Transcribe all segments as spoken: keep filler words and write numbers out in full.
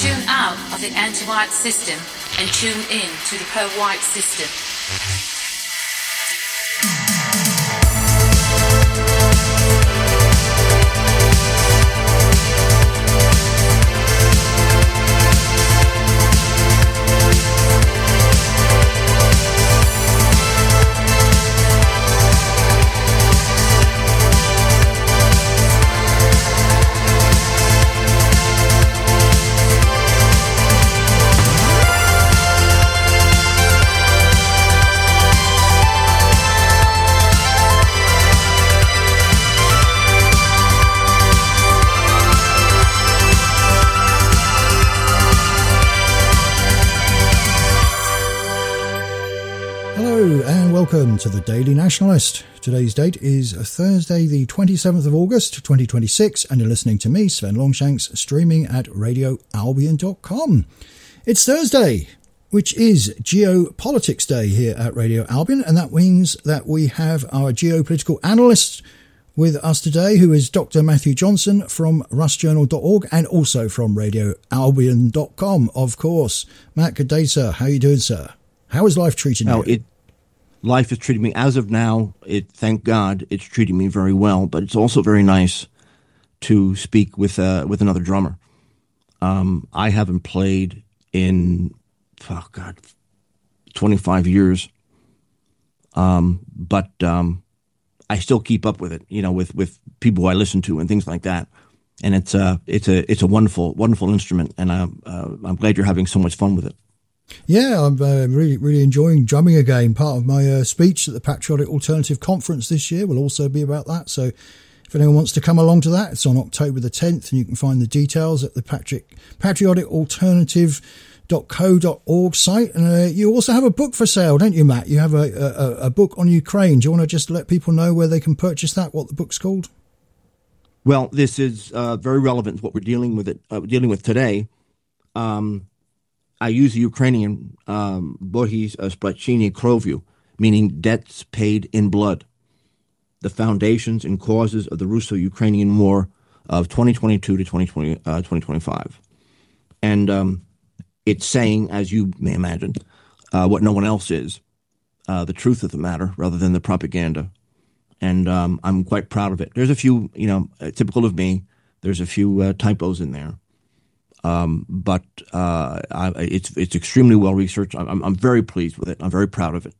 Tune out of the anti-white system and tune in to the pro-white system. Welcome to the Daily Nationalist. Today's date is Thursday the twenty-seventh of August twenty twenty-six, and you're listening to me, Sven Longshanks, streaming at radio albion dot com. It's Thursday, which is Geopolitics Day here at Radio Albion, and that means that we have our geopolitical analyst with us today, who is Doctor Matthew Johnson from russ journal dot org and also from radio albion dot com, of course. Matt, good day, sir. How are you doing, sir? How is life treating oh, you? It- Life is treating me, as of now, it, thank God, it's treating me very well, but it's also very nice to speak with uh, with another drummer. Um, I haven't played in, oh God, twenty-five years, um, but um, I still keep up with it, you know, with, with people I listen to and things like that. And it's a, it's a, it's a wonderful, wonderful instrument, and I'm, uh, I'm glad you're having so much fun with it. Yeah, I'm uh, really, really enjoying drumming again. Part of my uh, speech at the Patriotic Alternative Conference this year will also be about that. So if anyone wants to come along to that, it's on October the tenth, and you can find the details at the Patrick, patriotic alternative dot co dot org site. And uh, you also have a book for sale, don't you, Matt? You have a, a, a book on Ukraine. Do you want to just let people know where they can purchase that, what the book's called? Well, this is uh, very relevant to what we're dealing with, it, uh, dealing with today. Um I use the Ukrainian um, Bohis Splachini Krovyu, meaning debts paid in blood, the foundations and causes of the Russo-Ukrainian War of twenty twenty-two to twenty twenty, uh, twenty twenty-five. And um, it's saying, as you may imagine, uh, what no one else is, uh, the truth of the matter rather than the propaganda. And um, I'm quite proud of it. There's a few, you know, uh, typical of me, there's a few uh, typos in there. Um, but uh, I, it's it's extremely well researched. I'm, I'm very pleased with it. I'm very proud of it,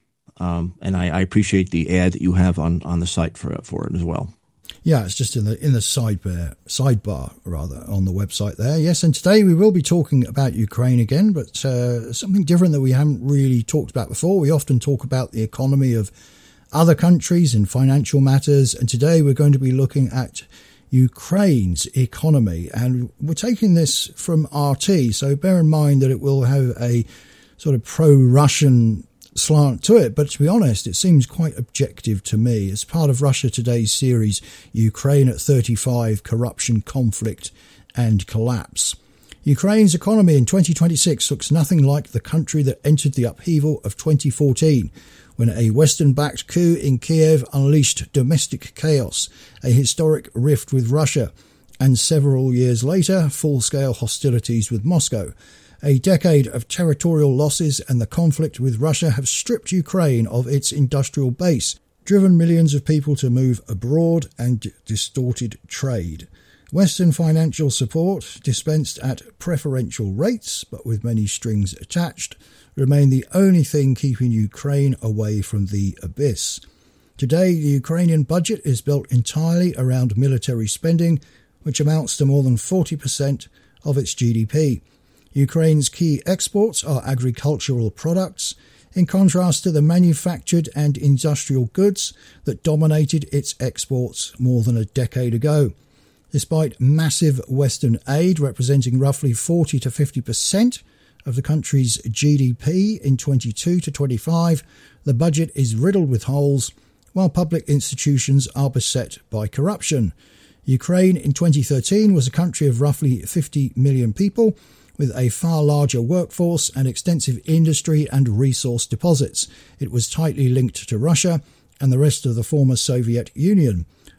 um, and I, I appreciate the ad that you have on, on the site for for it as well. Yeah, it's just in the in the sidebar sidebar rather on the website there. Yes, and today we will be talking about Ukraine again, but uh, something different that we haven't really talked about before. We often talk about the economy of other countries and financial matters, and today we're going to be looking at Ukraine's economy, and we're taking this from R T, so bear in mind that it will have a sort of pro-Russian slant to it, but to be honest, it seems quite objective to me. It's part of Russia Today's series, Ukraine at thirty-five, Corruption, Conflict and Collapse. Ukraine's economy in twenty twenty-six looks nothing like the country that entered the upheaval of twenty fourteen, when a Western-backed coup in Kiev unleashed domestic chaos, a historic rift with Russia, and several years later, full-scale hostilities with Moscow. A decade of territorial losses and the conflict with Russia have stripped Ukraine of its industrial base, driven millions of people to move abroad, and distorted trade. Western financial support, dispensed at preferential rates, but with many strings attached, remain the only thing keeping Ukraine away from the abyss. Today, the Ukrainian budget is built entirely around military spending, which amounts to more than forty percent of its G D P. Ukraine's key exports are agricultural products, in contrast to the manufactured and industrial goods that dominated its exports more than a decade ago. Despite massive Western aid representing roughly forty to fifty percent of the country's G D P in twenty-two to twenty-five, the budget is riddled with holes, while public institutions are beset by corruption. Ukraine in twenty thirteen was a country of roughly fifty million people, with a far larger workforce and extensive industry and resource deposits. It was tightly linked to Russia and the rest of the former Soviet Union.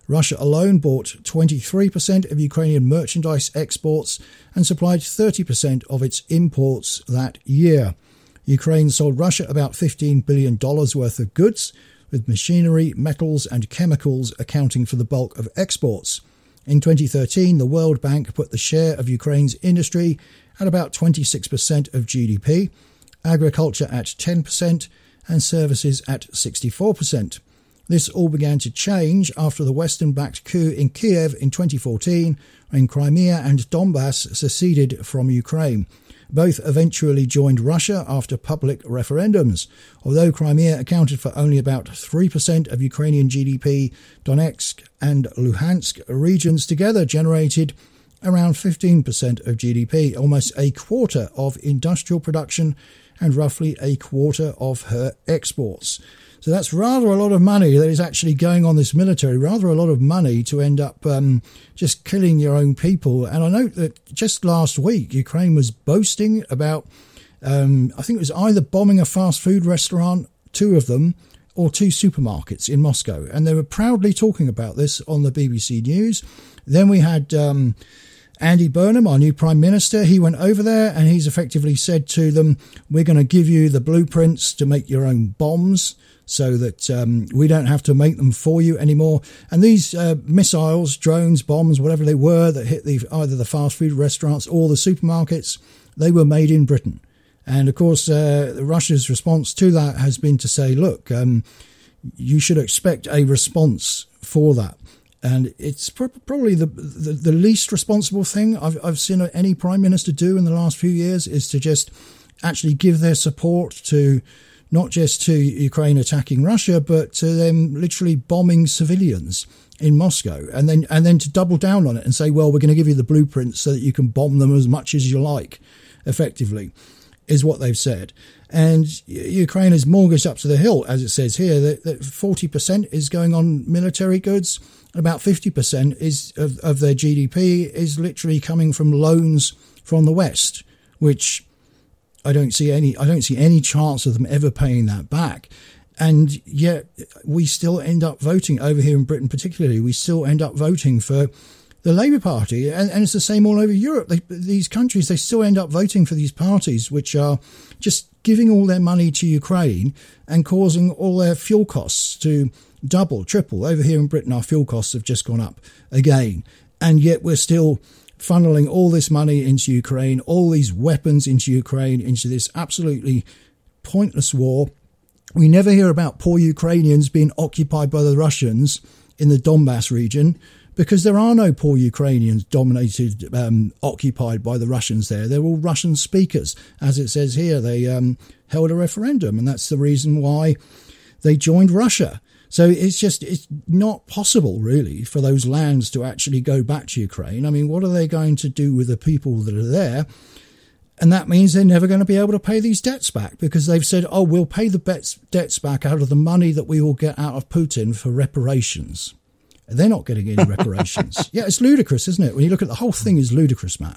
Russia alone bought twenty-three percent of Ukrainian merchandise exports and supplied thirty percent of its imports that year. Ukraine sold Russia about fifteen billion dollars worth of goods, with machinery, metals and chemicals accounting for the bulk of exports. In twenty thirteen, the World Bank put the share of Ukraine's industry at about twenty-six percent of G D P, agriculture at ten percent and services at sixty-four percent. This all began to change after the Western-backed coup in Kiev in twenty fourteen, when Crimea and Donbass seceded from Ukraine. Both eventually joined Russia after public referendums. Although Crimea accounted for only about three percent of Ukrainian G D P, Donetsk and Luhansk regions together generated around fifteen percent of G D P, almost a quarter of industrial production and roughly a quarter of her exports. So that's rather a lot of money that is actually going on this military, rather a lot of money to end up um, just killing your own people. And I note that just last week, Ukraine was boasting about, um, I think it was either bombing a fast food restaurant, two of them, or two supermarkets in Moscow. And they were proudly talking about this on the B B C News. Then we had um, Andy Burnham, our new Prime Minister. He went over there and he's effectively said to them, we're going to give you the blueprints to make your own bombs, so that um, we don't have to make them for you anymore. And these uh, missiles, drones, bombs, whatever they were that hit the, either the fast food restaurants or the supermarkets, they were made in Britain. And of course, uh, Russia's response to that has been to say, look, um, you should expect a response for that. And it's pr- probably the, the the least responsible thing I've, I've seen any prime minister do in the last few years, is to just actually give their support to not just to Ukraine attacking Russia, but to them literally bombing civilians in Moscow, and then and then to double down on it and say, well, we're going to give you the blueprints so that you can bomb them as much as you like, effectively, is what they've said. And Ukraine is mortgaged up to the hill, as it says here, that, that forty percent is going on military goods, and about fifty percent is of, of their G D P is literally coming from loans from the West, which I don't see any. I don't see any chance of them ever paying that back, and yet we still end up voting over here in Britain, particularly. We still end up voting for the Labour Party, and, and it's the same all over Europe. They, these countries, they still end up voting for these parties, which are just giving all their money to Ukraine and causing all their fuel costs to double, triple. Over here in Britain, our fuel costs have just gone up again, and yet we're still funneling all this money into Ukraine, all these weapons into Ukraine, into this absolutely pointless war. We never hear about poor Ukrainians being occupied by the Russians in the Donbass region, because there are no poor Ukrainians dominated, um, occupied by the Russians there. They're all Russian speakers. As it says here, they um, held a referendum, and that's the reason why they joined Russia. So it's just, it's not possible, really, for those lands to actually go back to Ukraine. I mean, what are they going to do with the people that are there? And that means they're never going to be able to pay these debts back, because they've said, oh, we'll pay the debts, debts back out of the money that we will get out of Putin for reparations. And they're not getting any reparations. Yeah, it's ludicrous, isn't it? When you look at the whole thing is ludicrous, Matt.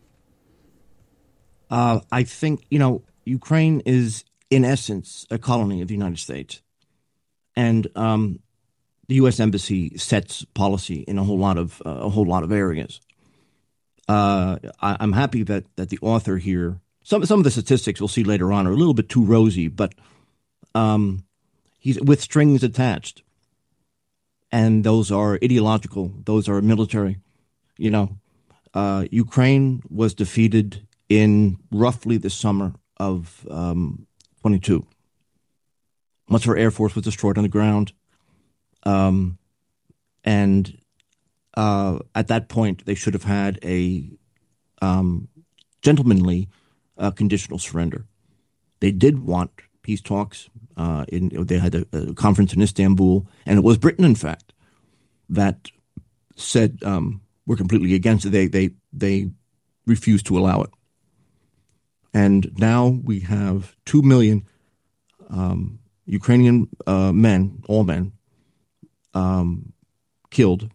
Uh, I think, you know, Ukraine is, in essence, a colony of the United States. And um, the U S Embassy sets policy in a whole lot of uh, a whole lot of areas. Uh, I, I'm happy that that the author here, some some of the statistics we'll see later on are a little bit too rosy, but um, he's with strings attached, and those are ideological. Those are military. You know, uh, Ukraine was defeated in roughly the summer of um, twenty-two. Much of our Air Force was destroyed on the ground. Um, and uh, at that point, they should have had a um, gentlemanly uh, conditional surrender. They did want peace talks. Uh, in, they had a, a conference in Istanbul, and it was Britain, in fact, that said um, we're completely against it. They, they, they refused to allow it. And now we have two million um, Ukrainian uh, men, all men, um, killed,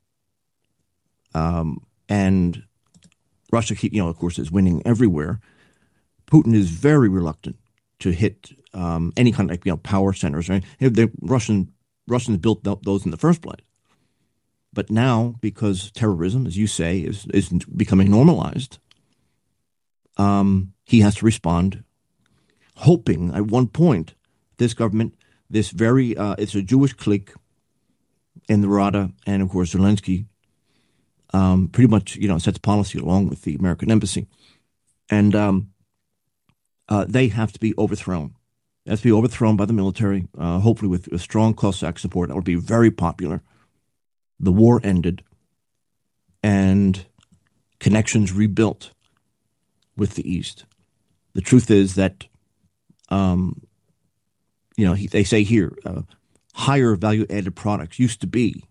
um, and Russia, you know, of course, is winning everywhere. Putin is very reluctant to hit um, any kind of, you know, power centers. Right? The Russian Russians built those in the first place, But now, because terrorism, as you say, is, is becoming normalized, um, he has to respond, hoping at one point this government, this very, uh, it's a Jewish clique in the Rada, and of course Zelensky, um, pretty much, you know, sets policy along with the American embassy. And um, uh, they have to be overthrown. They have to be overthrown by the military, uh, hopefully with, with strong Cossack support. That would be very popular. The war ended, and connections rebuilt with the East. The truth is that, um, you know, he, they say here, uh, higher value-added products used to be,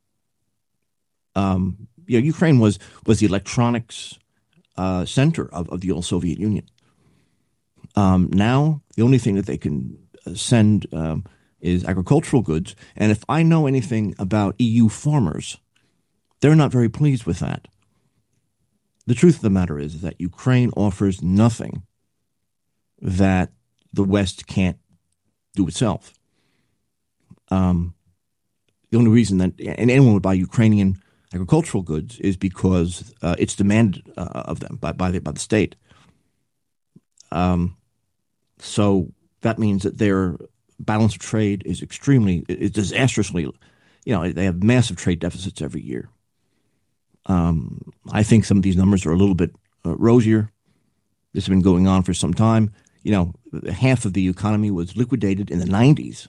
um, you know, Ukraine was was the electronics uh, center of, of the old Soviet Union. Um, now, the only thing that they can send um, is agricultural goods. And if I know anything about E U farmers, they're not very pleased with that. The truth of the matter is that Ukraine offers nothing that the West can't do itself. Um, the only reason that and anyone would buy Ukrainian agricultural goods is because uh, it's demanded uh, of them by by the, by the state. Um, so that means that their balance of trade is extremely, is disastrously, you know, they have massive trade deficits every year. Um, I think some of these numbers are a little bit uh, rosier. This has been going on for some time. You know, half of the economy was liquidated in the nineties.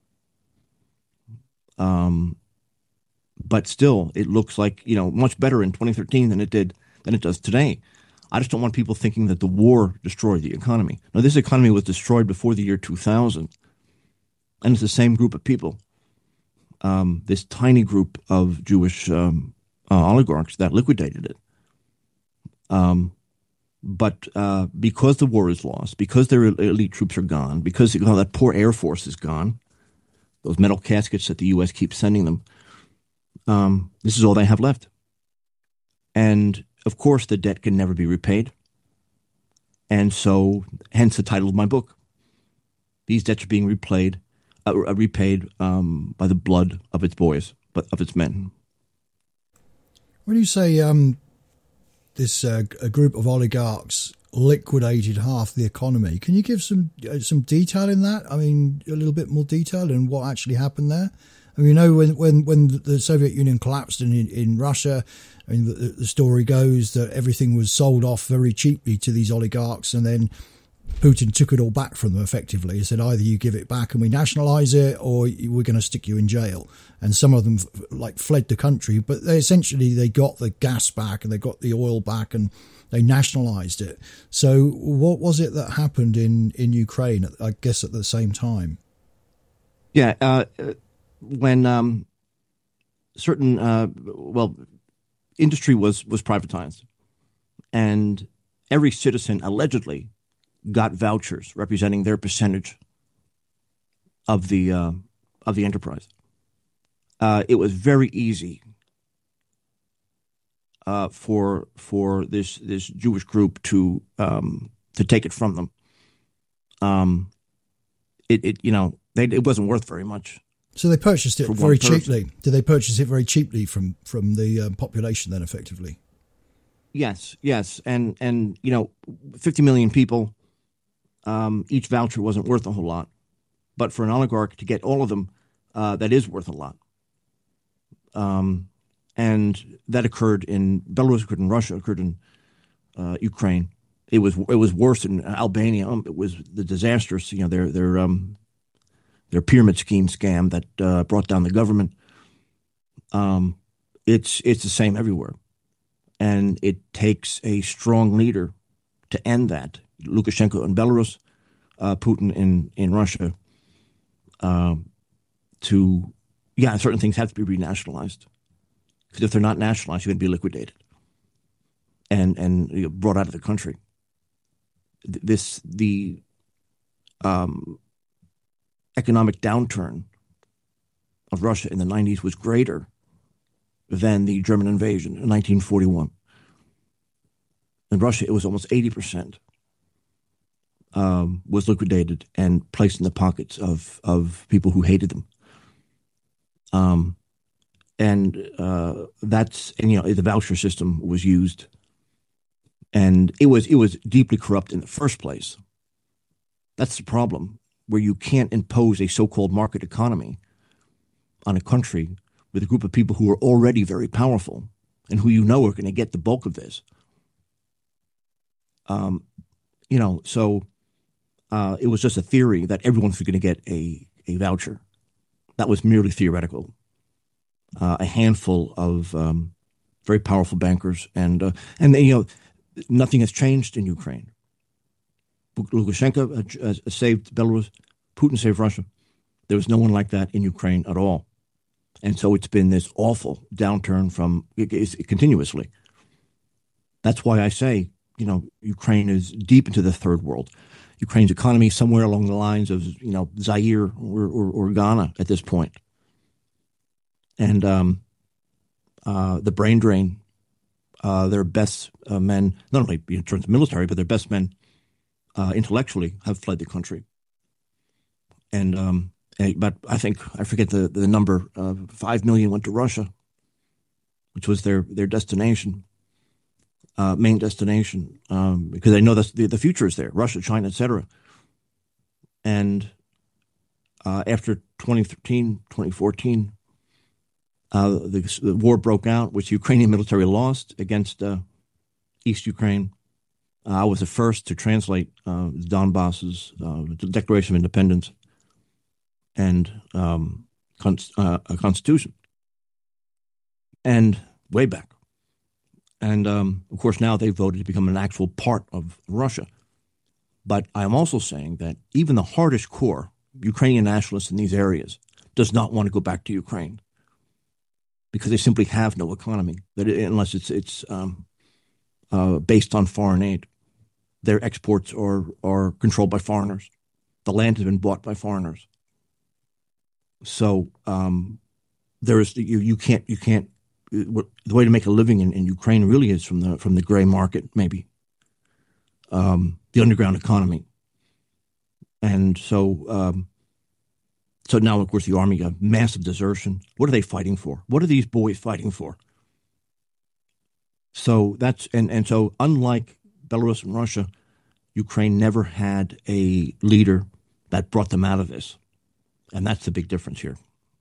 Um, but still, it looks like, you know, much better in twenty thirteen than it did, than it does today. I just don't want people thinking that the war destroyed the economy. Now, this economy was destroyed before the year two thousand, and it's the same group of people, um, this tiny group of Jewish um, uh, oligarchs that liquidated it. Um, but uh, because the war is lost, because their elite troops are gone, because you know, that poor Air Force is gone, those metal caskets that the U S keeps sending them, um, this is all they have left. And of course, the debt can never be repaid. And so, hence the title of my book. These debts are being replayed, uh, repaid um, by the blood of its boys, but of its men. When you say um, this uh, a group of oligarchs liquidated half the economy, can you give some uh, some detail in that? I mean, a little bit more detail in what actually happened there. I mean, you know, when when when the Soviet Union collapsed in in Russia, I mean, the, the story goes that everything was sold off very cheaply to these oligarchs, and then Putin took it all back from them effectively. He said, either you give it back and we nationalize it, or we're going to stick you in jail. And some of them like fled the country, but they essentially they got the gas back and they got the oil back and they nationalized it. So what was it that happened in, in Ukraine, I guess, at the same time? Yeah, uh, when um, certain, uh, well, industry was, was privatized, and every citizen allegedly got vouchers representing their percentage of the uh, of the enterprise. Uh, it was very easy uh, for for this this Jewish group to um, to take it from them. Um, it, it you know they, it wasn't worth very much. So they purchased it very cheaply. Did they purchase it very cheaply from from the um, population then, effectively? Yes, yes, and and you know, fifty million people. Um, each voucher wasn't worth a whole lot, but for an oligarch to get all of them, uh, that is worth a lot. Um, and that occurred in Belarus, occurred in Russia, occurred in uh, Ukraine. It was it was worse in Albania. Um, it was the disastrous, you know, their their um, their pyramid scheme scam that uh, brought down the government. Um, it's it's the same everywhere, and it takes a strong leader to end that. Lukashenko in Belarus, uh, Putin in, in Russia, uh, to, yeah, certain things have to be renationalized. Because if they're not nationalized, you're going to be liquidated and, and you know, brought out of the country. This, the um, economic downturn of Russia in the nineties was greater than the German invasion in nineteen forty-one. In Russia, it was almost eighty percent. Um, was liquidated and placed in the pockets of, of people who hated them. Um, and uh, that's and you know the voucher system was used, and it was it was deeply corrupt in the first place. That's the problem, where you can't impose a so-called market economy on a country with a group of people who are already very powerful and who you know are going to get the bulk of this. Um, you know, so uh, it was just a theory that everyone's going to get a, a voucher. That was merely theoretical. Uh, a handful of um, very powerful bankers, and uh, and you know, nothing has changed in Ukraine. Lukashenko uh, uh, saved Belarus. Putin saved Russia. There was no one like that in Ukraine at all. And so it's been this awful downturn from it, it, continuously. That's why I say, you know, Ukraine is deep into the third world. Ukraine's economy is somewhere along the lines of, you know, Zaire or, or, or Ghana at this point. And um, uh, the brain drain, uh, their best uh, men, not only in terms of military, but their best men uh, intellectually have fled the country. And um, but I think, I forget the, the number, uh, five million went to Russia, which was their, their destination, uh, main destination, um, because they know that's the, the future is there, Russia, China, et cetera. And uh, after twenty thirteen, twenty fourteen, uh, the, the war broke out, which the Ukrainian military lost against uh, East Ukraine. Uh, I was the first to translate uh, Donbass's uh, Declaration of Independence and um, con- uh, a constitution, and way back. And, um, of course, now they voted to become an actual part of Russia. But I'm also saying that even the hardest core Ukrainian nationalists in these areas does not want to go back to Ukraine because they simply have no economy, that it, unless it's it's um, uh, based on foreign aid. Their exports are, are controlled by foreigners. The land has been bought by foreigners. So um, there is you you can't you can't the way to make a living in, in Ukraine really is from the from the gray market, maybe um, the underground economy, and so um, so now of course the army, a massive desertion. What are they fighting for? What are these boys fighting for? So that's and and so unlike Belarus and Russia, Ukraine never had a leader that brought them out of this. And that's the big difference here.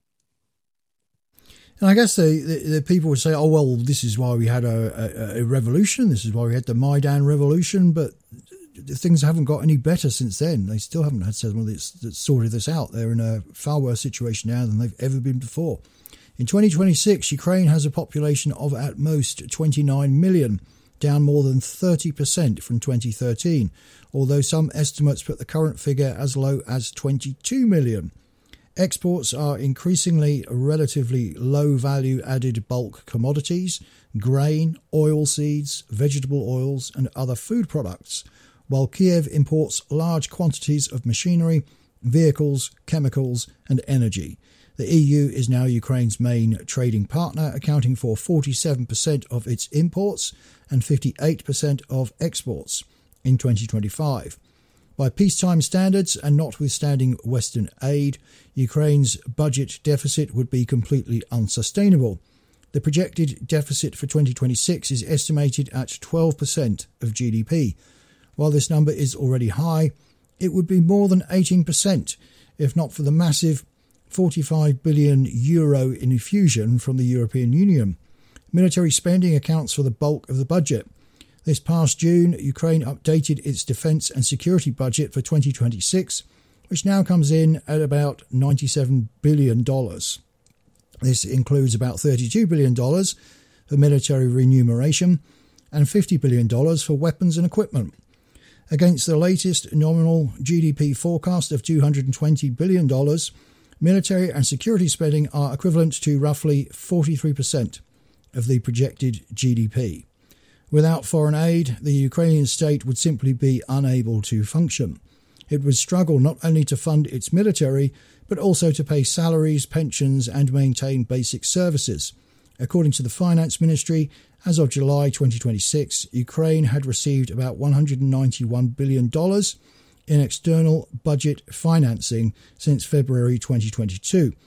And I guess the, the, the people would say, oh, well, this is why we had a, a, a revolution. This is why we had the Maidan revolution. But things haven't got any better since then. They still haven't had someone that's, that's sorted this out. They're in a far worse situation now than they've ever been before. In twenty twenty-six, Ukraine has a population of at most twenty-nine million, down more than thirty percent from twenty thirteen, although some estimates put the current figure as low as twenty-two million. Exports are increasingly relatively low-value added bulk commodities, grain, oilseeds, vegetable oils and other food products, while Kiev imports large quantities of machinery, vehicles, chemicals and energy. The E U is now Ukraine's main trading partner, accounting for forty-seven percent of its imports and fifty-eight percent of exports in twenty twenty-five. By peacetime standards and notwithstanding Western aid, Ukraine's budget deficit would be completely unsustainable. The projected deficit for twenty twenty-six is estimated at twelve percent of G D P. While this number is already high, it would be more than eighteen percent, if not for the massive forty-five billion euro infusion from the European Union. Military spending accounts for the bulk of the budget. This past June, Ukraine updated its defence and security budget for twenty twenty-six, which now comes in at about ninety-seven billion dollars. This includes about thirty-two billion dollars for military remuneration and fifty billion dollars for weapons and equipment. Against the latest nominal G D P forecast of two hundred twenty billion dollars, military and security spending are equivalent to roughly forty-three percent of the projected G D P. Without foreign aid, the Ukrainian state would simply be unable to function. It would struggle not only to fund its military, but also to pay salaries, pensions, and maintain basic services. According to the Finance Ministry, as of July twenty twenty-six, Ukraine had received about one hundred ninety-one billion dollars in external budget financing since February twenty twenty-two.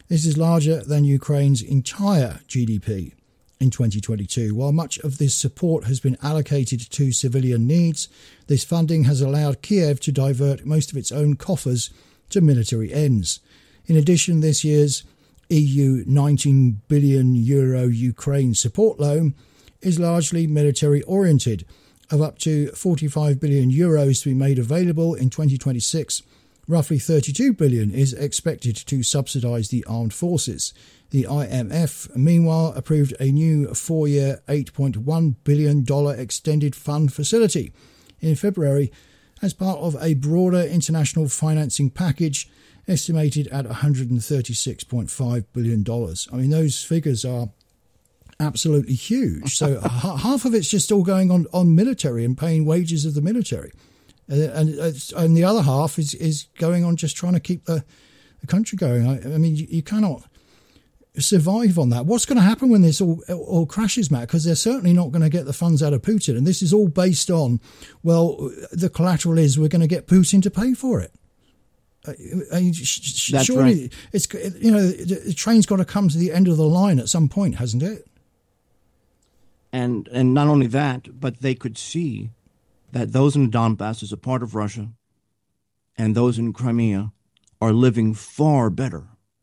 This is larger than Ukraine's entire G D P in twenty twenty-two. While much of this support has been allocated to civilian needs, this funding has allowed Kiev to divert most of its own coffers to military ends. In addition, this year's E U nineteen billion euro Ukraine support loan is largely military oriented. Of up to forty-five billion euros to be made available in twenty twenty-six, roughly thirty-two billion is expected to subsidise the armed forces. The I M F, meanwhile, approved a new four-year eight point one billion dollars extended fund facility in February as part of a broader international financing package estimated at one hundred thirty-six point five billion dollars. I mean, those figures are absolutely huge. So half of it's just all going on, on military and paying wages of the military. Uh, and uh, and the other half is, is going on just trying to keep the, the country going. I, I mean, you, you cannot survive on that. What's going to happen when this all, all crashes, Matt? Because they're certainly not going to get the funds out of Putin. And this is all based on, well, the collateral is we're going to get Putin to pay for it. I mean, sh- That's surely right. It's, you know, the, the train's got to come to the end of the line at some point, hasn't it? And and not only that, but they could see that those in the Donbass as a part of Russia and those in Crimea are living far better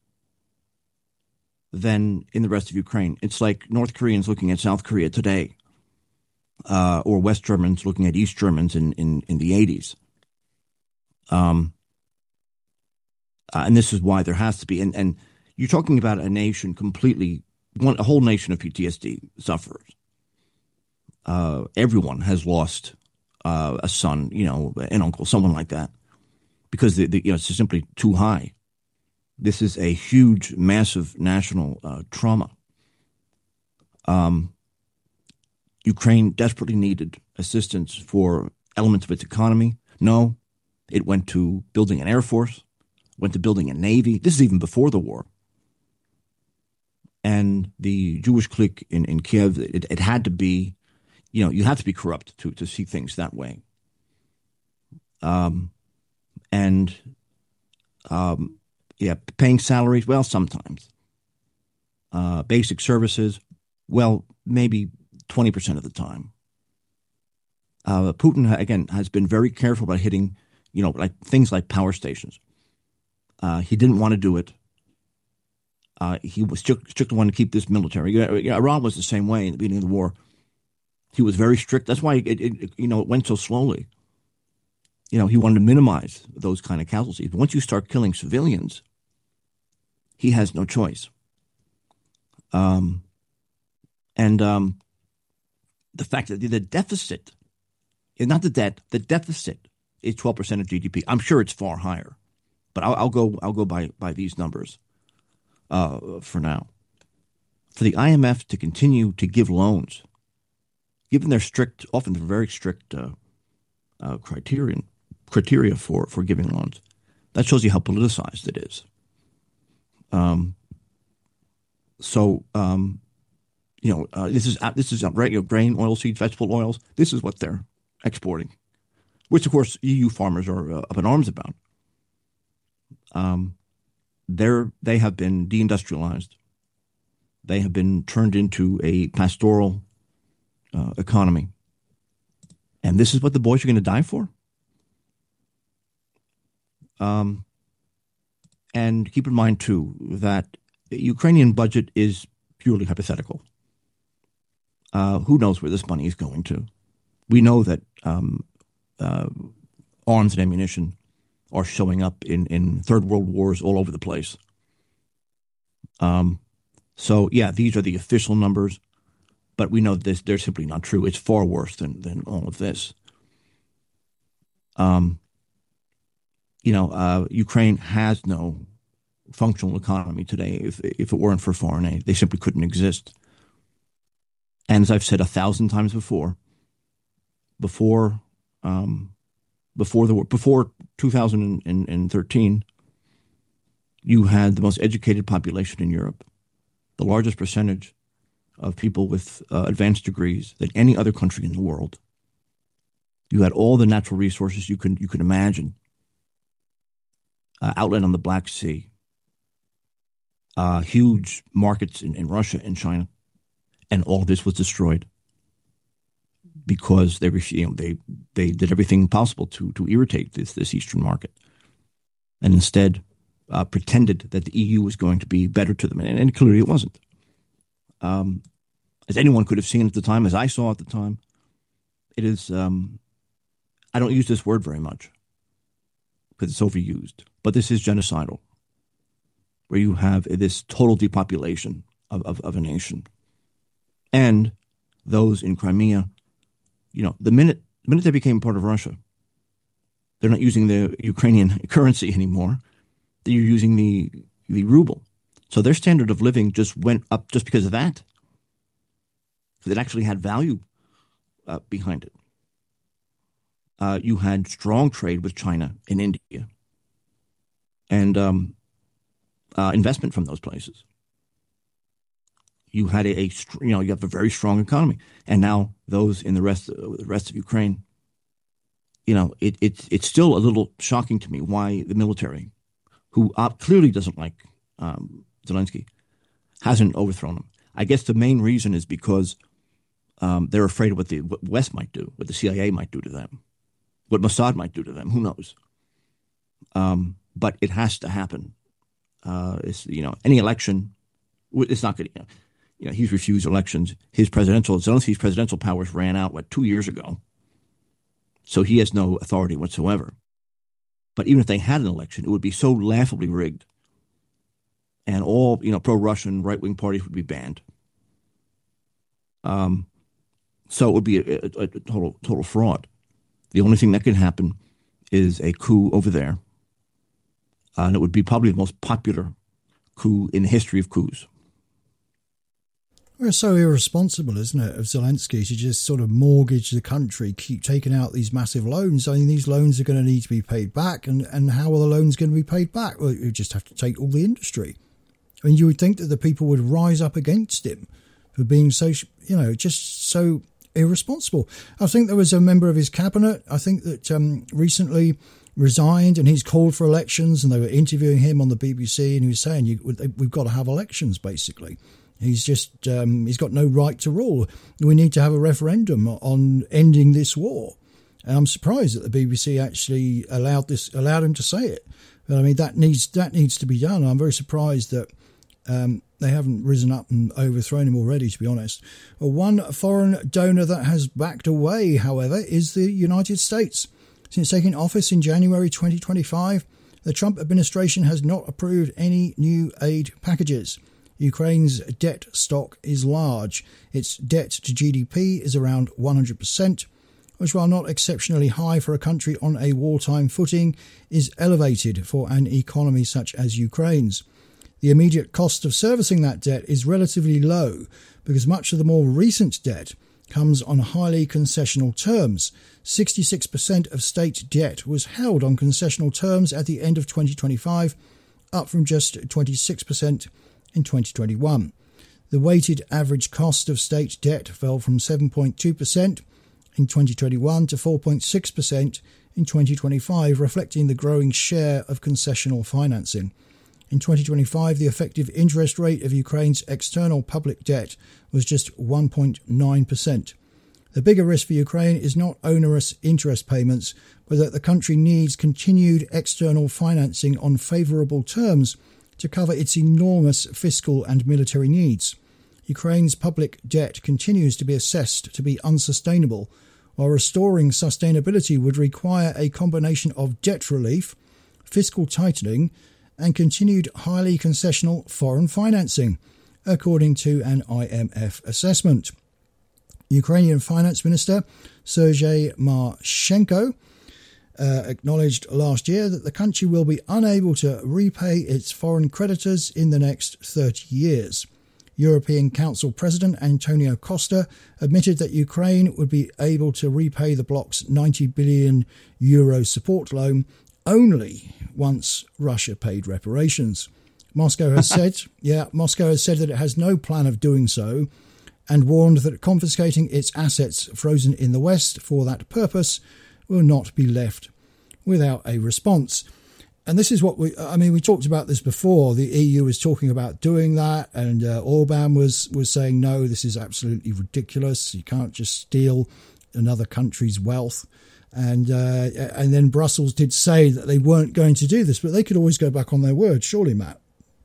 than in the rest of Ukraine. It's like North Koreans looking at South Korea today, uh, or West Germans looking at East Germans in, in, in the eighties. Um, uh, and this is why there has to be. And, and you're talking about a nation completely, one, a whole nation of P T S D sufferers. Uh, everyone has lost uh, a son, you know, an uncle, someone like that, because the, the, you know, it's simply too high. This is a huge, massive national uh, trauma. Um, Ukraine desperately needed assistance for elements of its economy. No, it went to building an air force, went to building a navy. This is even before the war. And the Jewish clique in, in Kiev, it, it had to be, you know, you have to be corrupt to, to see things that way. Um, and, um, yeah, paying salaries, well, sometimes. Uh, basic services, well, maybe twenty percent of the time. Uh, Putin, again, has been very careful about hitting, you know, like things like power stations. Uh, he didn't want to do it. Uh, he was strict, strictly wanted to keep this military. You know, Iran was the same way in the beginning of the war. He was very strict. That's why it, it, you know, it went so slowly. You know, he wanted to minimize those kind of casualties. But once you start killing civilians, he has no choice. Um, and um, the fact that the deficit, not the debt, the deficit is twelve percent of G D P. I'm sure it's far higher, but I'll, I'll go. I'll go by by these numbers uh, for now. For the I M F to continue to give loans, given their strict, often they're very strict uh, uh, criterion criteria for, for giving loans, that shows you how politicized it is. Um. So, um, you know, uh, this is uh, this is uh, regular grain, oilseeds, vegetable oils. This is what they're exporting, which of course E U farmers are uh, up in arms about. Um, they're they have been deindustrialized. They have been turned into a pastoral uh, economy, and this is what the boys are going to die for. Um, and keep in mind too that the Ukrainian budget is purely hypothetical. Uh, who knows where this money is going to? We know that um, uh, arms and ammunition are showing up in, in third world wars all over the place. Um, so, yeah, these are the official numbers, but we know this they're simply not true. It's far worse than, than all of this. Um, you know, uh, Ukraine has no functional economy today. If if it weren't for foreign aid, they simply couldn't exist. And as I've said a thousand times before, before um, before the war, before two thousand thirteen, you had the most educated population in Europe, the largest percentage of people with uh, advanced degrees than any other country in the world. You had all the natural resources you could you could imagine. Uh, outlet on the Black Sea. uh, huge markets in, in Russia and China, and all of this was destroyed because they, you know, they they did everything possible to to irritate this this Eastern market, and instead uh, pretended that the E U was going to be better to them, and, and clearly it wasn't. Um, as anyone could have seen at the time, as I saw at the time, it is. Um, I don't use this word very much because it's overused, but this is genocidal, where you have this total depopulation of, of, of a nation, and those in Crimea. You know, the minute the minute they became part of Russia, they're not using the Ukrainian currency anymore. They're using the the ruble. So their standard of living just went up just because of that. Because it actually had value uh, behind it. Uh, you had strong trade with China and India, and um, uh, investment from those places. You had a, a you know you have a very strong economy, and now those in the rest of, the rest of Ukraine, you know, it, it it's still a little shocking to me why the military, who uh, clearly doesn't like um, Zelensky, hasn't overthrown him. I guess the main reason is because um, they're afraid of what the what West might do, what the C I A might do to them, what Mossad might do to them. Who knows? Um, but it has to happen. Uh, it's, you know, any election, it's not going to. You know, You know, he's refused elections. His presidential, Zelensky's presidential powers ran out, what, two years ago. So he has no authority whatsoever. But even if they had an election, it would be so laughably rigged. And all, you know, pro-Russian right-wing parties would be banned. Um, so it would be a, a, a total total fraud. The only thing that could happen is a coup over there. Uh, and it would be probably the most popular coup in the history of coups. Well, it's so irresponsible, isn't it, of Zelensky to just sort of mortgage the country, keep taking out these massive loans. I mean, these loans are going to need to be paid back. And, and how are the loans going to be paid back? Well, you just have to take all the industry. I mean, you would think that the people would rise up against him for being so, you know, just so irresponsible. I think there was a member of his cabinet, I think that um, recently resigned, and he's called for elections, and they were interviewing him on the B B C, and he was saying, you, we've got to have elections, basically. He's just, um, he's got no right to rule. We need to have a referendum on ending this war. And I'm surprised that the B B C actually allowed this, allowed him to say it. But I mean, that needs, that needs to be done. I'm very surprised that um, they haven't risen up and overthrown him already, to be honest. Well, one foreign donor that has backed away, however, is the United States. Since taking office in January twenty twenty-five, the Trump administration has not approved any new aid packages. Ukraine's debt stock is large. Its debt to G D P is around one hundred percent, which, while not exceptionally high for a country on a wartime footing, is elevated for an economy such as Ukraine's. The immediate cost of servicing that debt is relatively low because much of the more recent debt comes on highly concessional terms. sixty-six percent of state debt was held on concessional terms at the end of twenty twenty-five, up from just twenty-six percent in twenty twenty-one. The weighted average cost of state debt fell from seven point two percent in twenty twenty-one to four point six percent in twenty twenty-five, reflecting the growing share of concessional financing. In twenty twenty-five, the effective interest rate of Ukraine's external public debt was just one point nine percent. The bigger risk for Ukraine is not onerous interest payments, but that the country needs continued external financing on favourable terms to cover its enormous fiscal and military needs. Ukraine's public debt continues to be assessed to be unsustainable, while restoring sustainability would require a combination of debt relief, fiscal tightening, and continued highly concessional foreign financing, according to an I M F assessment. Ukrainian Finance Minister Sergei Marchenko Uh, acknowledged last year that the country will be unable to repay its foreign creditors in the next thirty years. European Council President Antonio Costa admitted that Ukraine would be able to repay the bloc's ninety billion euro support loan only once Russia paid reparations. Moscow has said, yeah, Moscow has said that it has no plan of doing so, and warned that confiscating its assets frozen in the West for that purpose will not be left without a response. And this is what we, I mean, we talked about this before. The E U was talking about doing that, and uh, Orban was, was saying, no, this is absolutely ridiculous. You can't just steal another country's wealth. And uh, and then Brussels did say that they weren't going to do this, but they could always go back on their word, surely, Matt.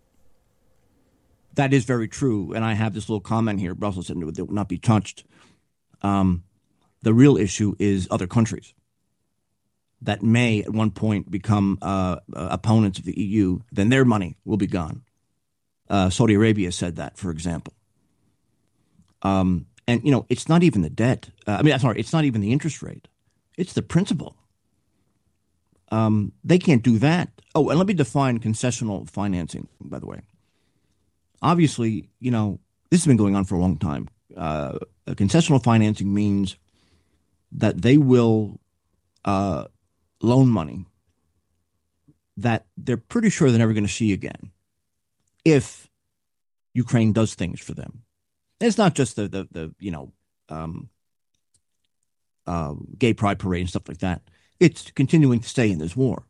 That is very true. And I have this little comment here. Brussels said it would not be touched. Um, the real issue is other countries that may at one point become uh, uh, opponents of the E U, then their money will be gone. Uh, Saudi Arabia said that, for example. Um, and, you know, it's not even the debt. Uh, I mean, sorry, it's not even the interest rate. It's the principal. Um, they can't do that. Oh, and let me define concessional financing, by the way. Obviously, you know, this has been going on for a long time. Uh, concessional financing means that they will uh, loan money that they're pretty sure they're never going to see again if Ukraine does things for them. And it's not just the, the, the you know, um, uh, gay pride parade and stuff like that. It's continuing to stay in this war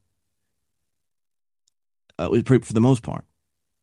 uh, for the most part.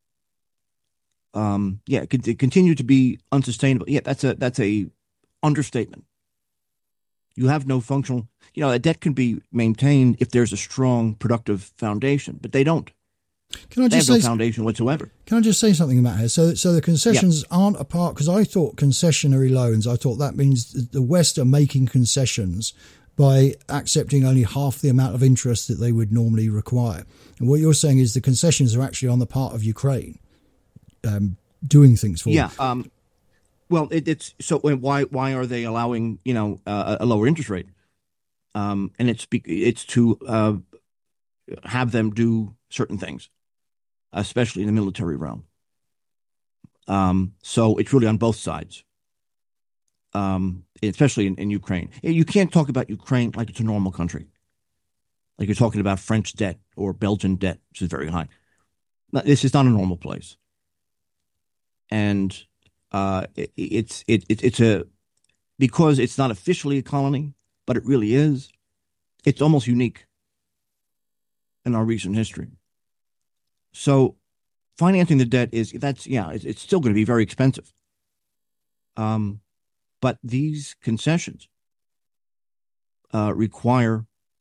Um, yeah, it, it continue to be unsustainable. Yeah, that's a that's a understatement. You have no functional, you know, a debt can be maintained if there's a strong, productive foundation, but they don't. Can I just they have say no foundation whatsoever? Can I just say something about here? So, so the concessions yeah. aren't a part, because I thought concessionary loans, I thought that means the West are making concessions by accepting only half the amount of interest that they would normally require. And what you're saying is the concessions are actually on the part of Ukraine um, doing things for yeah, them. Yeah. Um, well, it, it's so why why are they allowing, you know, uh, a lower interest rate? Um, and it's it's to uh, have them do certain things, especially in the military realm. Um, so it's really on both sides, um, especially in, in Ukraine. You can't talk about Ukraine like it's a normal country, like you're talking about French debt or Belgian debt, which is very high. This is not a normal place. And uh, it, it's it, it, it's a because it's not officially a colony, but it really is. It's almost unique in our recent history. So financing the debt is that's yeah, it's, it's still going to be very expensive. Um, but these concessions uh, require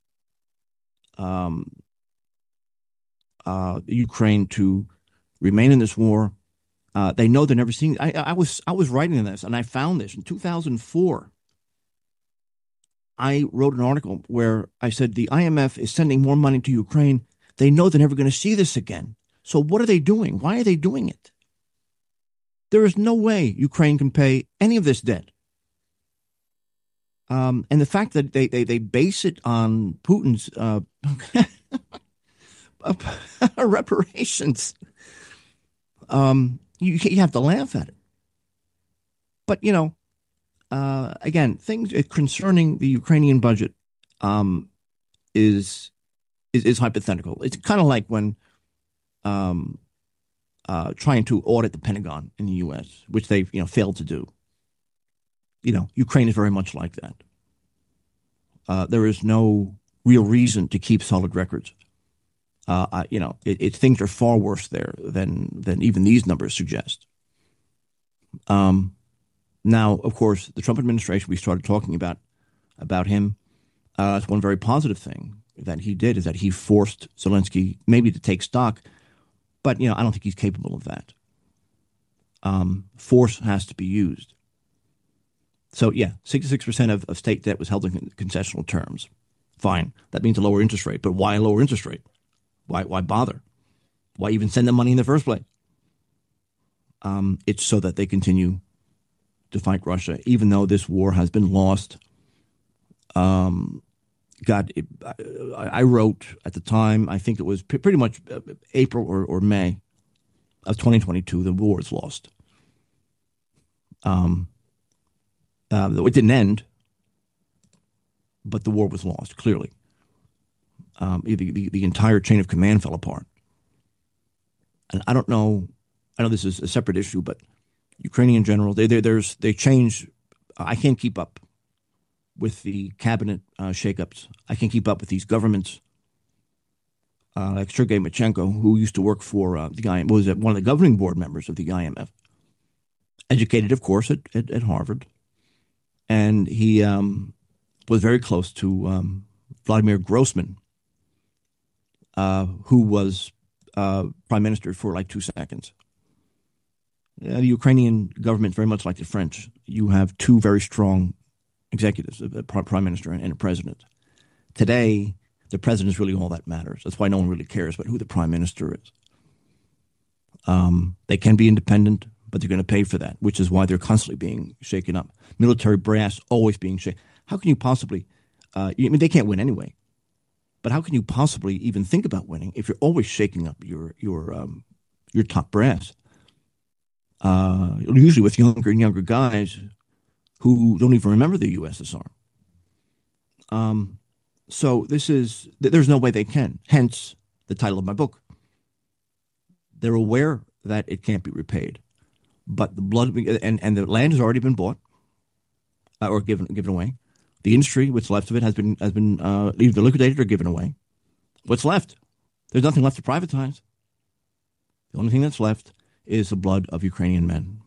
um, uh, Ukraine to remain in this war. Uh, they know they're never seeing. I, I was I was writing this, and I found this in two thousand four. I wrote an article where I said the I M F is sending more money to Ukraine. They know they're never going to see this again. So what are they doing? Why are they doing it? There is no way Ukraine can pay any of this debt. Um, and the fact that they, they, they base it on Putin's uh, reparations, um, you, you have to laugh at it. But, you know, uh, again, things concerning the Ukrainian budget um, is, is is hypothetical. It's kind of like when um, uh, trying to audit the Pentagon in the U S, which they've you know failed to do. You know, Ukraine is very much like that. Uh, there is no real reason to keep solid records. Uh, I, you know, it, it, things are far worse there than than even these numbers suggest. Um, now, of course, the Trump administration, we started talking about about him. Uh, that's one very positive thing that he did is that he forced Zelensky maybe to take stock, but you know, I don't think he's capable of that. Um, force has to be used. So yeah, sixty-six percent of, of state debt was held in concessional terms. Fine, that means a lower interest rate. But why a lower interest rate? Why why bother? Why even send them money in the first place? Um, it's so that they continue to fight Russia, even though this war has been lost. Um, God, it, I, I wrote at the time, I think it was p- pretty much April or, or May of twenty twenty-two, the war is lost. Um, uh, it didn't end, but the war was lost, clearly. Um, the, the, the entire chain of command fell apart. And I don't know, I know this is a separate issue, but Ukrainian general, they, they, there's, they change, I can't keep up with the cabinet uh, shakeups. I can't keep up with these governments. uh, like Sergei Machenko, who used to work for uh, the I M F, was one of the governing board members of the I M F, educated, of course, at, at, at Harvard. And he um, was very close to um, Vladimir Grossman, uh, who was uh, prime minister for like two seconds. Uh, the Ukrainian government, very much like the French, you have two very strong executives, a prime minister and a president. Today, the president is really all that matters. That's why no one really cares about who the prime minister is. Um, they can be independent, but they're going to pay for that, which is why they're constantly being shaken up. Military brass always being shaken. How can you possibly, uh, I mean, they can't win anyway, but how can you possibly even think about winning if you're always shaking up your your um, your top brass? Uh, usually with younger and younger guys who don't even remember the U S S R. Um, so this is, there's no way they can, hence the title of my book. They're aware that it can't be repaid, but the blood, and, and the land has already been bought uh, or given given away. The industry, what's left of it, has been, has been uh, either liquidated or given away. What's left? There's nothing left to privatize. The only thing that's left is the blood of Ukrainian men.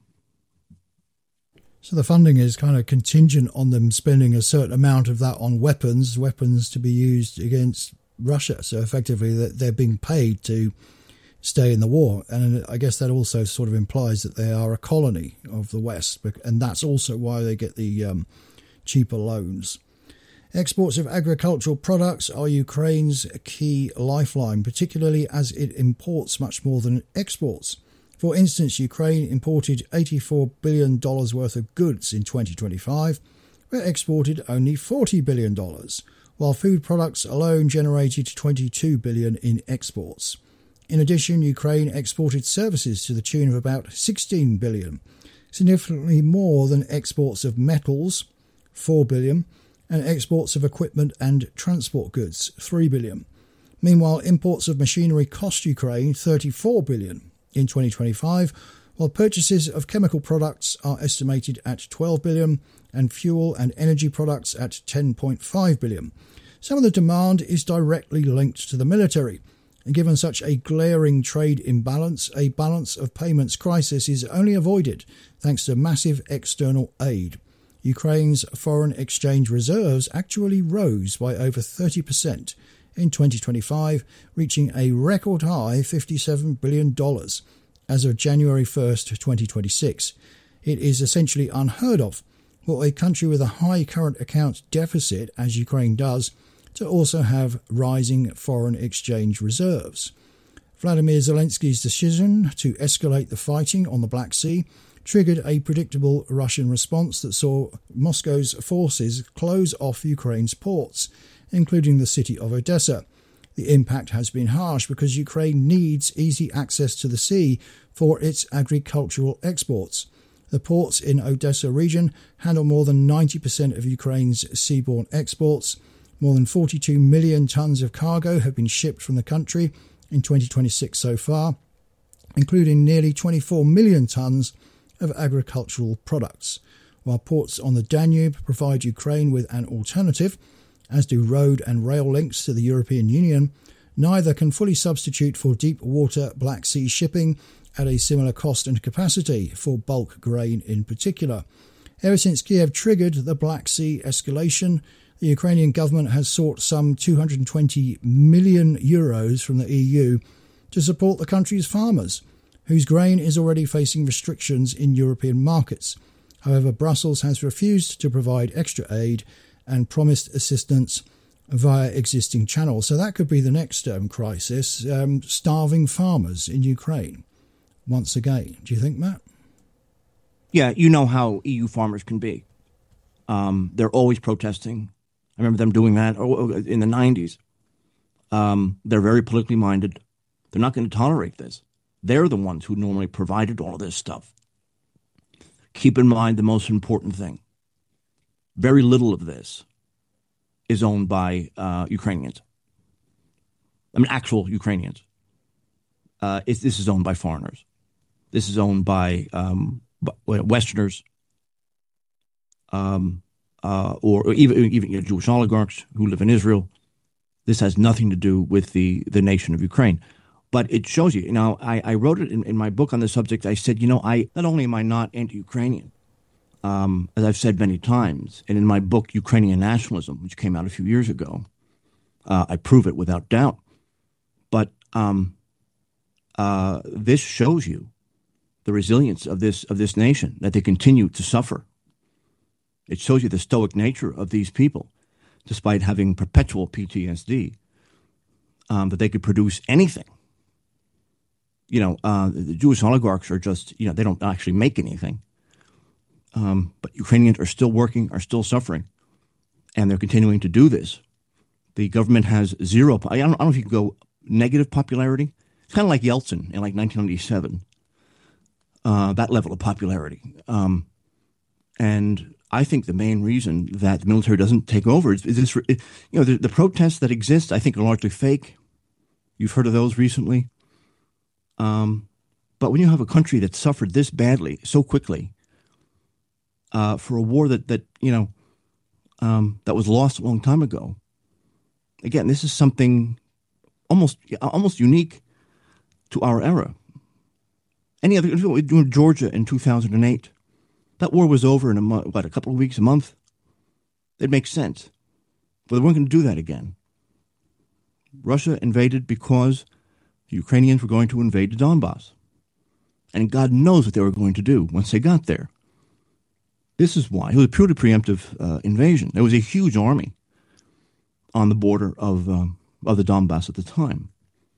So the funding is kind of contingent on them spending a certain amount of that on weapons, weapons to be used against Russia. So effectively they're being paid to stay in the war. And I guess that also sort of implies that they are a colony of the West. And that's also why they get the um, cheaper loans. Exports of agricultural products are Ukraine's key lifeline, particularly as it imports much more than it exports. For instance, Ukraine imported eighty-four billion dollars worth of goods in twenty twenty-five, but exported only forty billion dollars, while food products alone generated twenty-two billion dollars in exports. In addition, Ukraine exported services to the tune of about sixteen billion dollars, significantly more than exports of metals, four billion dollars, and exports of equipment and transport goods, three billion dollars. Meanwhile, imports of machinery cost Ukraine thirty-four billion dollars. In twenty twenty-five, while purchases of chemical products are estimated at twelve billion dollars and fuel and energy products at ten point five billion dollars. Some of the demand is directly linked to the military, and given such a glaring trade imbalance, a balance of payments crisis is only avoided thanks to massive external aid. Ukraine's foreign exchange reserves actually rose by over thirty percent in twenty twenty-five, reaching a record high fifty-seven billion dollars as of January first, twenty twenty-six. It is essentially unheard of for a country with a high current account deficit, as Ukraine does, to also have rising foreign exchange reserves. Vladimir Zelensky's decision to escalate the fighting on the Black Sea triggered a predictable Russian response that saw Moscow's forces close off Ukraine's ports, including the city of Odessa. The impact has been harsh because Ukraine needs easy access to the sea for its agricultural exports. The ports in Odessa region handle more than ninety percent of Ukraine's seaborne exports. More than forty-two million tons of cargo have been shipped from the country in twenty twenty-six so far, including nearly twenty-four million tons of agricultural products. While ports on the Danube provide Ukraine with an alternative, as do road and rail links to the European Union, neither can fully substitute for deep water Black Sea shipping at a similar cost and capacity for bulk grain in particular. Ever since Kiev triggered the Black Sea escalation, the Ukrainian government has sought some two hundred twenty million euros from the E U to support the country's farmers, whose grain is already facing restrictions in European markets. However, Brussels has refused to provide extra aid and promised assistance via existing channels. So that could be the next um, crisis, um, starving farmers in Ukraine once again. Do you think, Matt? Yeah, you know how E U farmers can be. Um, they're always protesting. I remember them doing that in the nineties. Um, they're very politically minded. They're not going to tolerate this. They're the ones who normally provided all of this stuff. Keep in mind the most important thing. Very little of this is owned by uh, Ukrainians. I mean, actual Ukrainians. Uh, it, this is owned by foreigners. This is owned by um, Westerners, um, uh, or, or even even you know, Jewish oligarchs who live in Israel. This has nothing to do with the, the nation of Ukraine. But it shows you. Now, I, I wrote it in, in my book on the subject. I said, you know, I not only am I not anti-Ukrainian, um, as I've said many times, and in my book, Ukrainian Nationalism, which came out a few years ago, uh, I prove it without doubt. But um, uh, this shows you the resilience of this of this nation, that they continue to suffer. It shows you the stoic nature of these people, despite having perpetual P T S D, um, that they could produce anything. You know, uh, the Jewish oligarchs are just, you know, they don't actually make anything. Um, but Ukrainians are still working, are still suffering, and they're continuing to do this. The government has zero, I don't, I don't know if you can go negative popularity. It's kind of like Yeltsin in like nineteen ninety-seven, uh, that level of popularity. Um, and I think the main reason that the military doesn't take over is, is this, you know, the, the protests that exist, I think, are largely fake. You've heard of those recently. Um, but when you have a country that suffered this badly so quickly uh, for a war that, that you know, um, that was lost a long time ago, again, this is something almost almost unique to our era. Any other, Georgia in two thousand eight, that war was over in a month, what, a couple of weeks, a month? It makes sense. But they weren't going to do that again. Russia invaded because the Ukrainians were going to invade the Donbass. And God knows what they were going to do once they got there. This is why. It was a purely preemptive uh, invasion. There was a huge army on the border of um, of the Donbass at the time.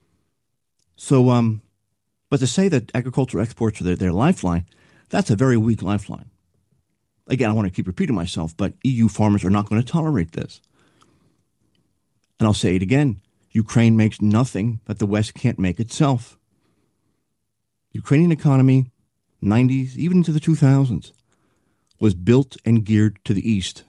So, um, but to say that agricultural exports are their, their lifeline, that's a very weak lifeline. Again, I want to keep repeating myself, but E U farmers are not going to tolerate this. And I'll say it again. Ukraine makes nothing that the West can't make itself. Ukrainian economy, nineties, even into the two thousands, was built and geared to the East.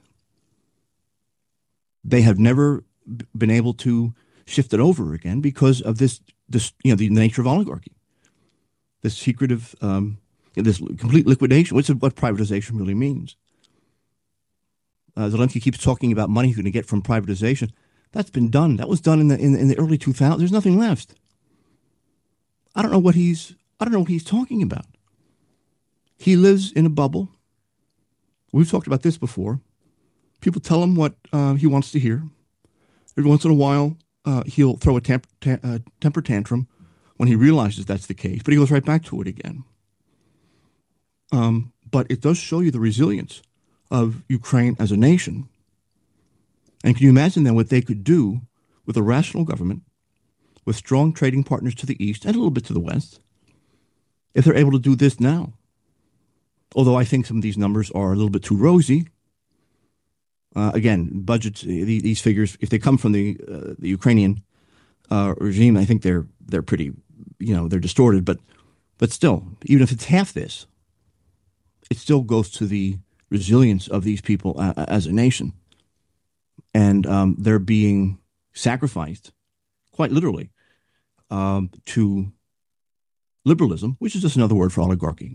They have never b- been able to shift it over again because of this, this you know, the nature of oligarchy, this secretive, um, this complete liquidation, which is what privatization really means. Uh, Zelensky keeps talking about money he's going to get from privatization. That's been done. That was done in the in, in the early two thousands. There's nothing left. I don't know what he's I don't know what he's talking about. He lives in a bubble. We've talked about this before. People tell him what uh, he wants to hear. Every once in a while, uh, he'll throw a temp- ta- uh, temper tantrum when he realizes that's the case, but he goes right back to it again. Um, but it does show you the resilience of Ukraine as a nation. And can you imagine then what they could do with a rational government, with strong trading partners to the east and a little bit to the west, if they're able to do this now? Although I think some of these numbers are a little bit too rosy. Uh, again, budgets, these figures, if they come from the uh, the Ukrainian uh, regime, I think they're they're pretty, you know, they're distorted. But but still, even if it's half this, it still goes to the resilience of these people uh, as a nation. And um, they're being sacrificed, quite literally, um, to liberalism, which is just another word for oligarchy.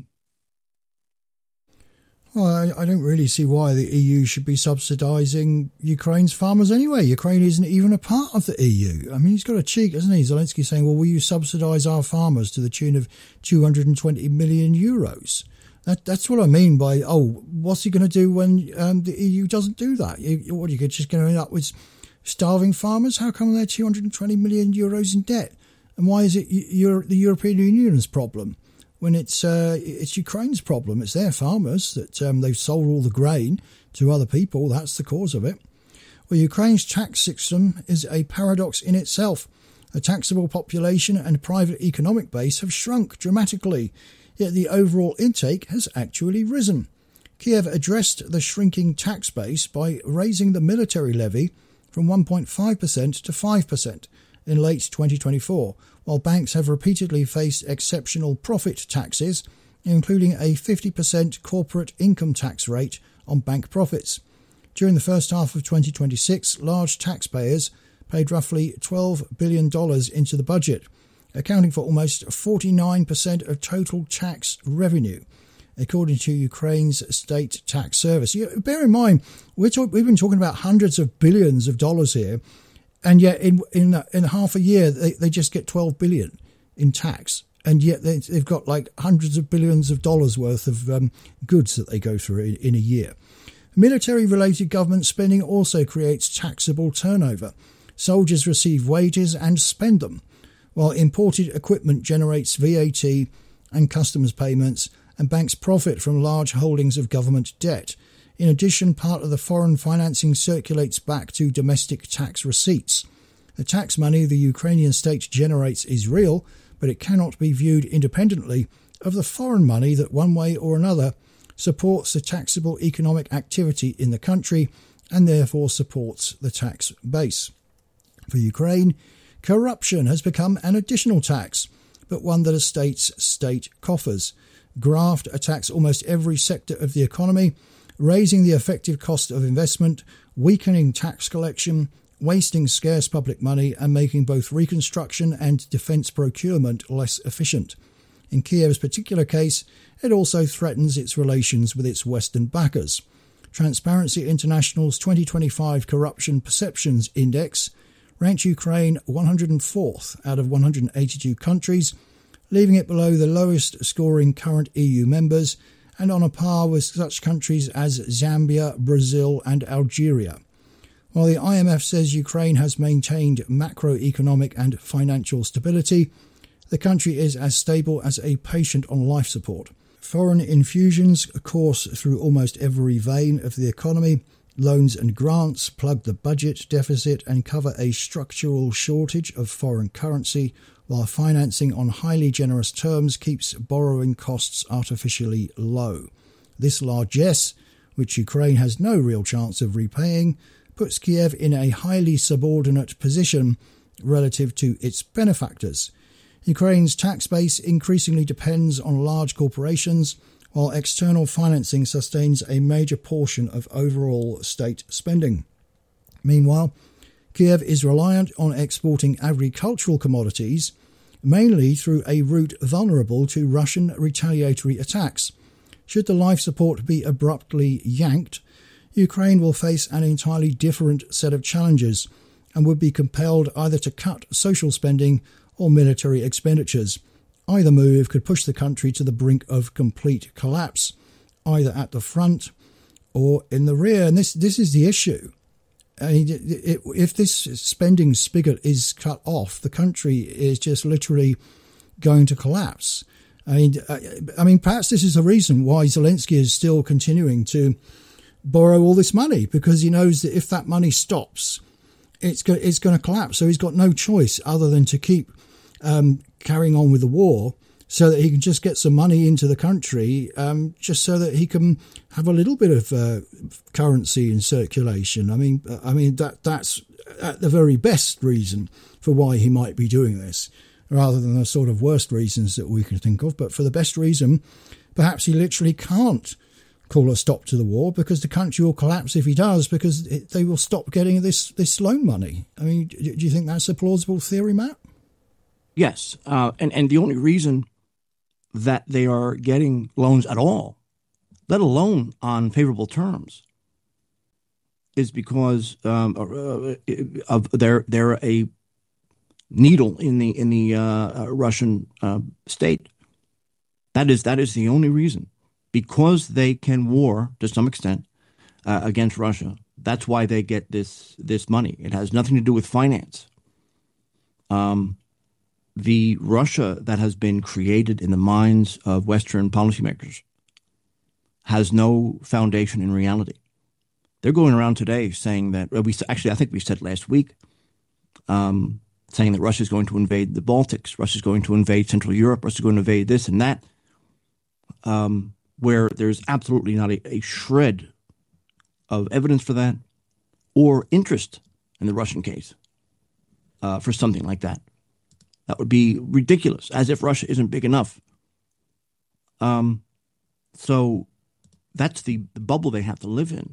Well, I, I don't really see why the E U should be subsidising Ukraine's farmers anyway. Ukraine isn't even a part of the E U. I mean, he's got a cheek, hasn't he? Zelensky saying, well, will you subsidise our farmers to the tune of two hundred twenty million euros? That, that's what I mean by, oh, what's he going to do when um, the E U doesn't do that? You, what, you're just going to end up with starving farmers? How come they're two hundred twenty million euros in debt? And why is it Euro, the European Union's problem when it's uh, it's Ukraine's problem? It's their farmers that um, they've sold all the grain to other people. That's the cause of it. Well, Ukraine's tax system is a paradox in itself. The taxable population and private economic base have shrunk dramatically, yet the overall intake has actually risen. Kiev addressed the shrinking tax base by raising the military levy from one point five percent to five percent in late twenty twenty-four, while banks have repeatedly faced exceptional profit taxes, including a fifty percent corporate income tax rate on bank profits. During the first half of twenty twenty-six, large taxpayers paid roughly twelve billion dollars into the budget, accounting for almost forty-nine percent of total tax revenue, according to Ukraine's state tax service. You, bear in mind, we're talk, we've been talking about hundreds of billions of dollars here, And yet in in in half a year, they, they just get twelve billion in tax. And yet they, they've got like hundreds of billions of dollars worth of um, goods that they go through in, in a year. Military-related government spending also creates taxable turnover. Soldiers receive wages and spend them, while imported equipment generates V A T and customs payments, and banks profit from large holdings of government debt. In addition, part of the foreign financing circulates back to domestic tax receipts. The tax money the Ukrainian state generates is real, but it cannot be viewed independently of the foreign money that one way or another supports the taxable economic activity in the country and therefore supports the tax base. For Ukraine, corruption has become an additional tax, but one that estates state coffers. Graft attacks almost every sector of the economy, raising the effective cost of investment, weakening tax collection, wasting scarce public money, and making both reconstruction and defence procurement less efficient. In Kiev's particular case, it also threatens its relations with its Western backers. Transparency International's twenty twenty-five Corruption Perceptions Index ranked Ukraine one hundred fourth out of one hundred eighty-two countries, leaving it below the lowest scoring current E U members and on a par with such countries as Zambia, Brazil and Algeria. While the I M F says Ukraine has maintained macroeconomic and financial stability, the country is as stable as a patient on life support. Foreign infusions course through almost every vein of the economy. Loans and grants plug the budget deficit and cover a structural shortage of foreign currency, while financing on highly generous terms keeps borrowing costs artificially low. This largesse, which Ukraine has no real chance of repaying, puts Kiev in a highly subordinate position relative to its benefactors. Ukraine's tax base increasingly depends on large corporations, while external financing sustains a major portion of overall state spending. Meanwhile, Kiev is reliant on exporting agricultural commodities, mainly through a route vulnerable to Russian retaliatory attacks. Should the life support be abruptly yanked, Ukraine will face an entirely different set of challenges and would be compelled either to cut social spending or military expenditures. Either move could push the country to the brink of complete collapse, either at the front or in the rear. And this, this is the issue. I mean, it, it, if this spending spigot is cut off, the country is just literally going to collapse. I mean, I, I mean, perhaps this is the reason why Zelensky is still continuing to borrow all this money, because he knows that if that money stops, it's go, it's going to collapse. So he's got no choice other than to keep um, carrying on with the war, so that he can just get some money into the country, um, just so that he can have a little bit of uh, currency in circulation. I mean, I mean that that's at the very best reason for why he might be doing this, rather than the sort of worst reasons that we can think of. But for the best reason, perhaps he literally can't call a stop to the war, because the country will collapse if he does, because it, they will stop getting this, this loan money. I mean, do you think that's a plausible theory, Matt? Yes, uh, and, and the only reason that they are getting loans at all, let alone on favorable terms, is because um, uh, of they're they're a needle in the in the uh, Russian uh, state. That is that is the only reason, because they can war to some extent uh, against Russia. That's why they get this this money. It has nothing to do with finance. Um. The Russia that has been created in the minds of Western policymakers has no foundation in reality. They're going around today saying that, well, we actually, I think we said last week, um, saying that Russia is going to invade the Baltics, Russia is going to invade Central Europe, Russia is going to invade this and that, um, where there's absolutely not a, a shred of evidence for that or interest in the Russian case uh, for something like that. That would be ridiculous, as if Russia isn't big enough. Um, so that's the, the bubble they have to live in.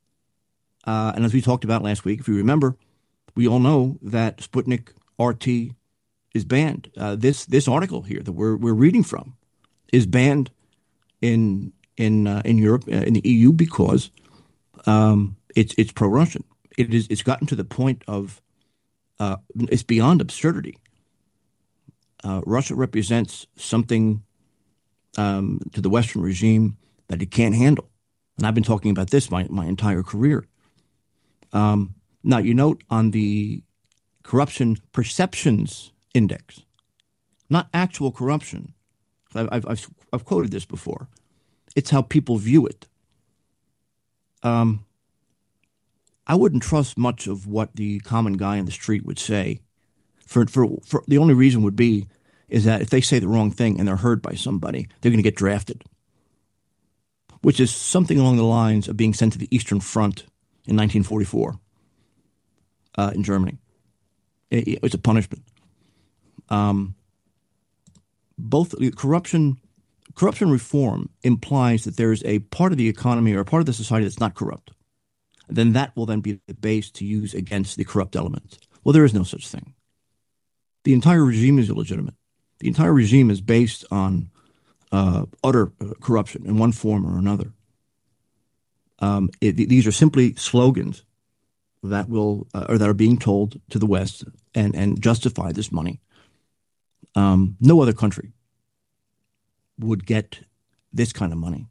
Uh, and as we talked about last week, if you remember, we all know that Sputnik R T is banned. Uh, this this article here that we're we're reading from is banned in in uh, in Europe, uh, in the E U, because um, it's it's pro-Russian. It is it's gotten to the point of uh, it's beyond absurdity. Uh, Russia represents something um, to the Western regime that it can't handle. And I've been talking about this my, my entire career. Um, now, you note on the Corruption Perceptions Index, not actual corruption. I've, I've, I've quoted this before. It's how people view it. Um, I wouldn't trust much of what the common guy in the street would say. For, for, for the only reason would be is that if they say the wrong thing and they're heard by somebody, they're going to get drafted, which is something along the lines of being sent to the Eastern Front in nineteen forty-four uh, in Germany. It, it was a punishment. Um, both corruption, corruption reform implies that there is a part of the economy or a part of the society that's not corrupt. Then that will then be the base to use against the corrupt elements. Well, there is no such thing. The entire regime is illegitimate. The entire regime is based on uh, utter uh, corruption in one form or another. Um, it, these are simply slogans that will uh, or that are being told to the West and, and justify this money. Um, no other country would get this kind of money,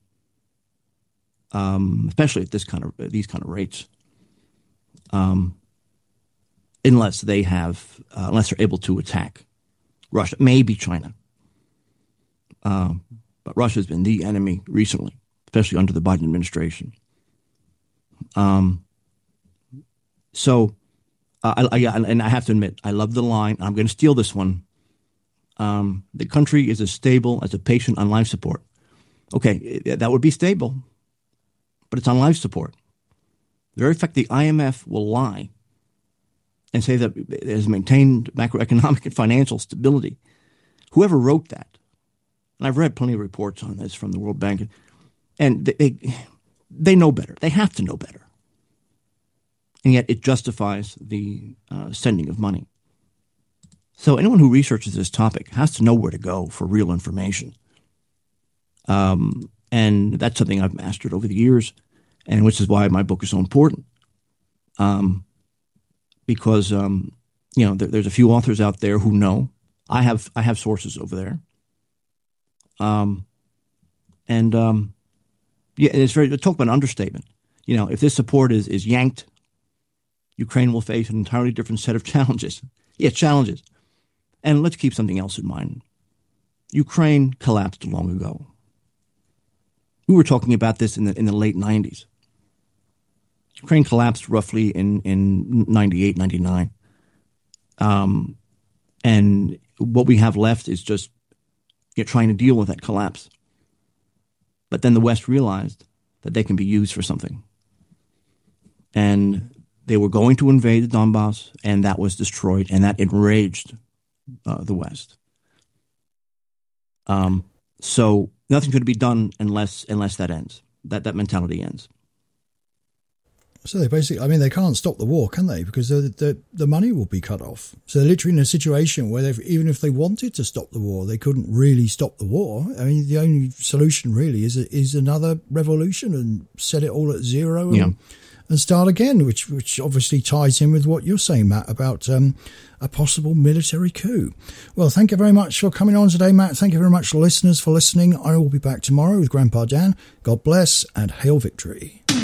um, especially at this kind of these kind of rates, um, unless they have uh, unless they're able to attack Russia, maybe China. Um, but Russia has been the enemy recently, especially under the Biden administration. Um, so, uh, I, I, and I have to admit, I love the line. I'm going to steal this one. Um, the country is as stable as a patient on life support. Okay, that would be stable, but it's on life support. The very fact the I M F will lie and say that it has maintained macroeconomic and financial stability. Whoever wrote that, and I've read plenty of reports on this from the World Bank, and they they know better. They have to know better. And yet it justifies the uh, sending of money. So anyone who researches this topic has to know where to go for real information. Um, and that's something I've mastered over the years, and which is why my book is so important. Um, because, um, you know, there, there's a few authors out there who know. I have I have sources over there. Um, and, um, yeah, it's very, talk about an understatement. You know, if this support is, is yanked, Ukraine will face an entirely different set of challenges. Yeah, challenges. And let's keep something else in mind. Ukraine collapsed long ago. We were talking about this in the in the late nineties. Ukraine collapsed roughly in, in ninety-eight, ninety-nine. Um, and what we have left is just you know, trying to deal with that collapse. But then the West realized that they can be used for something. And they were going to invade the Donbass, and that was destroyed, and that enraged uh, the West. Um, so nothing could be done unless unless that ends, that, that mentality ends. So they basically, I mean, they can't stop the war, can they? Because the the, the money will be cut off. So they're literally in a situation where even if they wanted to stop the war, they couldn't really stop the war. I mean, the only solution really is is another revolution and set it all at zero and, yeah. and start again, which which obviously ties in with what you're saying, Matt, about um, a possible military coup. Well, thank you very much for coming on today, Matt. Thank you very much, listeners, for listening. I will be back tomorrow with Grandpa Dan. God bless and hail victory.